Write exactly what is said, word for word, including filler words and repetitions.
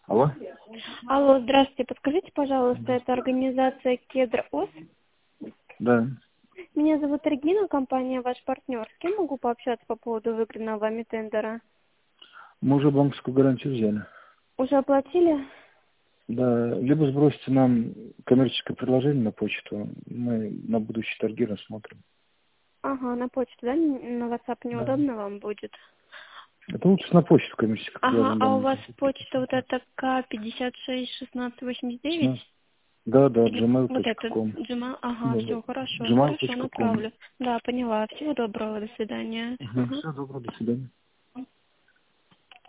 Алло? Алло, здравствуйте. Подскажите, пожалуйста, это организация Кедр ОС? Да. Меня зовут Регина, компания «Ваш партнер». С кем могу пообщаться по поводу выигранного вами тендера? Мы уже банковскую гарантию взяли. Уже оплатили? Да. Либо сбросьте нам коммерческое предложение на почту. Мы на будущие торги рассмотрим. Ага, на почту, да? На WhatsApp Да. неудобно вам будет? Это лучше на почту коммерческое Ага, предложение. а у нам вас нужно. почта вот эта К пятьдесят шесть шестнадцать восемьдесят девять? шестнадцать. Да, да, Или gmail вот точка это, ком. Джима, ага, Да, да. все, хорошо, gmail хорошо, точка ком. направлю. Да, поняла. Всего доброго, до свидания. Угу. Ага. Все, добро, до свидания.